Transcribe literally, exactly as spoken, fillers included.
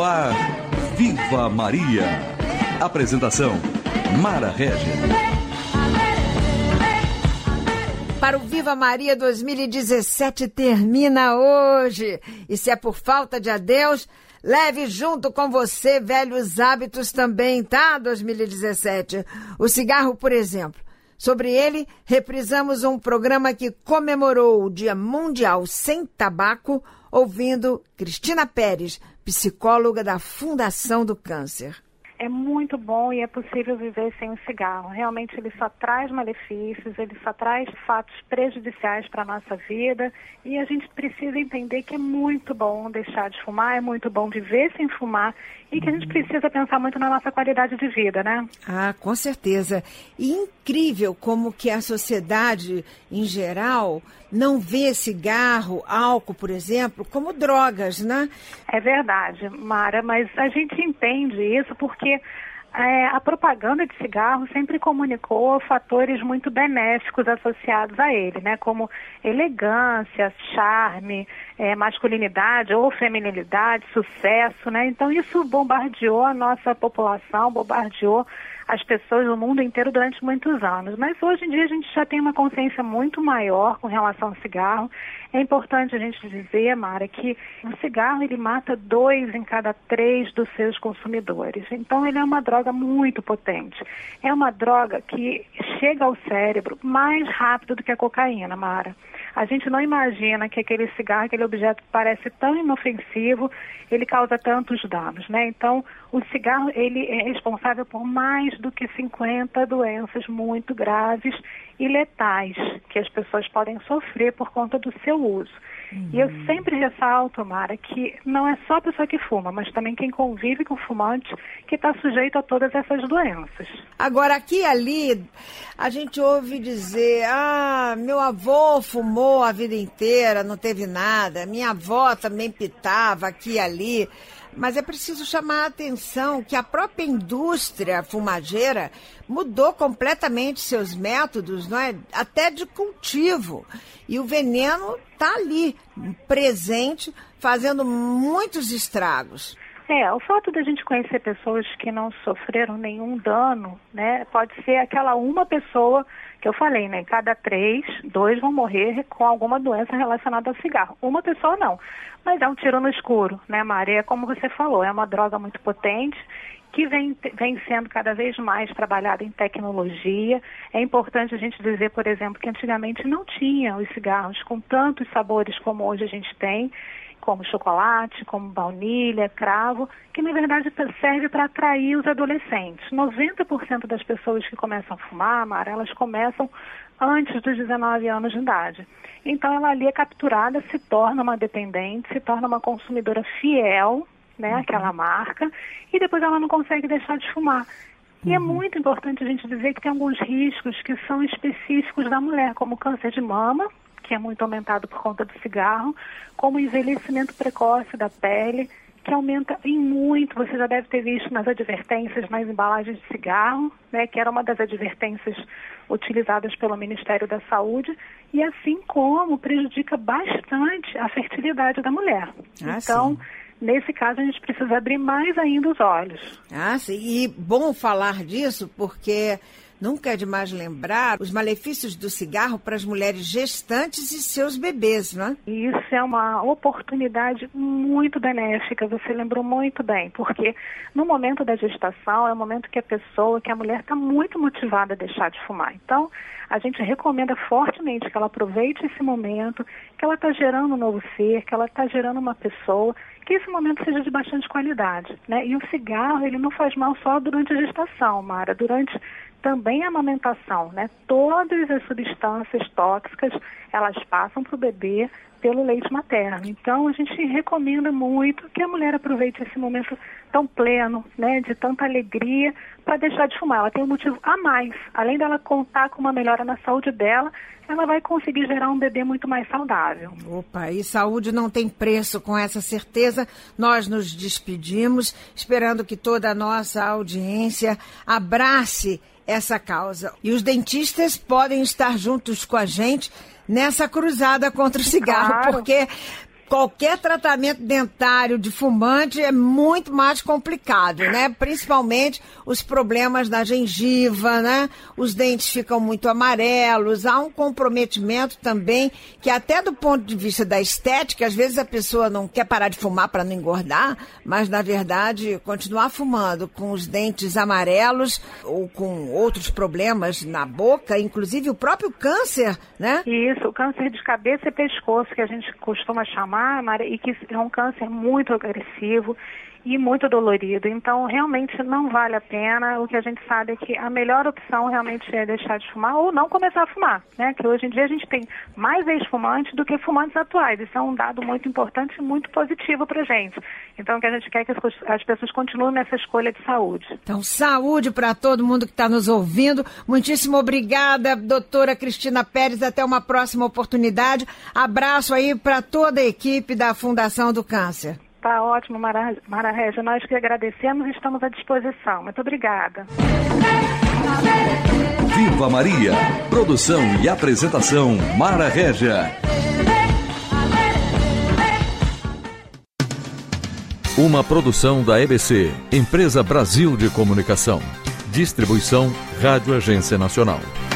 No ar, Viva Maria. Apresentação, Mara Regis. Para o Viva Maria dois mil e dezessete termina hoje. E se é por falta de adeus, leve junto com você velhos hábitos também, tá? dois mil e dezessete. O cigarro, por exemplo. Sobre ele, reprisamos um programa que comemorou o Dia Mundial Sem Tabaco, ouvindo Cristina Pérez, psicóloga da Fundação do Câncer. É muito bom e é possível viver sem o cigarro. Realmente ele só traz malefícios, ele só traz fatos prejudiciais para a nossa vida e a gente precisa entender que é muito bom deixar de fumar, é muito bom viver sem fumar e que a gente precisa pensar muito na nossa qualidade de vida, né? Ah, com certeza. E incrível como que a sociedade, em geral, não vê cigarro, álcool, por exemplo, como drogas, né? É verdade, Mara, mas a gente entende isso porque é, a propaganda de cigarro sempre comunicou fatores muito benéficos associados a ele, né? Como elegância, charme, é, masculinidade ou feminilidade, sucesso, né? Então isso bombardeou a nossa população, bombardeou as pessoas do mundo inteiro durante muitos anos. Mas hoje em dia a gente já tem uma consciência muito maior com relação ao cigarro. É importante a gente dizer, Mara, que o cigarro ele mata dois em cada três dos seus consumidores. Então ele é uma droga muito potente. É uma droga que chega ao cérebro mais rápido do que a cocaína, Mara. A gente não imagina que aquele cigarro, aquele objeto que parece tão inofensivo, ele causa tantos danos, né? Então, o cigarro, ele é responsável por mais do que cinquenta doenças muito graves e letais que as pessoas podem sofrer por conta do seu uso. Uhum. E eu sempre ressalto, Mara, que não é só a pessoa que fuma, mas também quem convive com fumante que está sujeito a todas essas doenças. Agora, aqui e ali, a gente ouve dizer, ah, meu avô fumou a vida inteira, não teve nada, minha avó também pitava aqui e ali. Mas é preciso chamar a atenção que a própria indústria fumageira mudou completamente seus métodos, não é? Até de cultivo. E o veneno está ali, presente, fazendo muitos estragos. É, o fato da gente conhecer pessoas que não sofreram nenhum dano, né? Pode ser aquela uma pessoa que eu falei, né? Cada três, dois vão morrer com alguma doença relacionada ao cigarro. Uma pessoa não. Mas é um tiro no escuro, né, Maria? Como você falou, é uma droga muito potente que vem, vem sendo cada vez mais trabalhada em tecnologia. É importante a gente dizer, por exemplo, que antigamente não tinha os cigarros com tantos sabores como hoje a gente tem, como chocolate, como baunilha, cravo, que na verdade serve para atrair os adolescentes. noventa por cento das pessoas que começam a fumar, Mara, elas começam antes dos dezenove anos de idade. Então ela ali é capturada, se torna uma dependente, se torna uma consumidora fiel, né, àquela marca, e depois ela não consegue deixar de fumar. E uhum. é muito importante a gente dizer que tem alguns riscos que são específicos da mulher, como câncer de mama, que é muito aumentado por conta do cigarro, como envelhecimento precoce da pele, que aumenta em muito, você já deve ter visto nas advertências, nas embalagens de cigarro, né, que era uma das advertências utilizadas pelo Ministério da Saúde, e assim como prejudica bastante a fertilidade da mulher. Ah, então, sim. Nesse caso, a gente precisa abrir mais ainda os olhos. Ah, sim, e bom falar disso, porque nunca é demais lembrar os malefícios do cigarro para as mulheres gestantes e seus bebês, não é? Isso é uma oportunidade muito benéfica, você lembrou muito bem, porque no momento da gestação é o momento que a pessoa, que a mulher está muito motivada a deixar de fumar. Então, a gente recomenda fortemente que ela aproveite esse momento, que ela está gerando um novo ser, que ela está gerando uma pessoa, que esse momento seja de bastante qualidade, né? E o cigarro, ele não faz mal só durante a gestação, Mara, durante também a amamentação, né? Todas as substâncias tóxicas, elas passam para o bebê pelo leite materno. Então, a gente recomenda muito que a mulher aproveite esse momento tão pleno, né, de tanta alegria, para deixar de fumar. Ela tem um motivo a mais. Além dela contar com uma melhora na saúde dela, ela vai conseguir gerar um bebê muito mais saudável. Opa, e saúde não tem preço. Com essa certeza, nós nos despedimos, esperando que toda a nossa audiência abrace essa causa. E os dentistas podem estar juntos com a gente nessa cruzada contra o cigarro, claro. porque qualquer tratamento dentário de fumante é muito mais complicado, né? Principalmente os problemas na gengiva, né? Os dentes ficam muito amarelos, há um comprometimento também que até do ponto de vista da estética, às vezes a pessoa não quer parar de fumar para não engordar, mas na verdade continuar fumando com os dentes amarelos ou com outros problemas na boca, inclusive o próprio câncer, né? Isso, o câncer de cabeça e pescoço, que a gente costuma chamar, Mara, e que é um câncer muito agressivo e muito dolorido. Então, realmente não vale a pena. O que a gente sabe é que a melhor opção realmente é deixar de fumar ou não começar a fumar, né? Que hoje em dia a gente tem mais ex-fumantes do que fumantes atuais. Isso é um dado muito importante e muito positivo pra gente. Então, o que a gente quer é que as, as pessoas continuem nessa escolha de saúde. Então, saúde para todo mundo que está nos ouvindo. Muitíssimo obrigada, doutora Cristina Pérez. Até uma próxima oportunidade. Abraço aí para toda a equipe da Fundação do Câncer. Tá ótimo, Mara, Mara Régia. Nós que agradecemos e estamos à disposição. Muito obrigada. Viva Maria. Produção e apresentação, Mara Régia. Uma produção da E B C, Empresa Brasil de Comunicação. Distribuição Rádio Agência Nacional.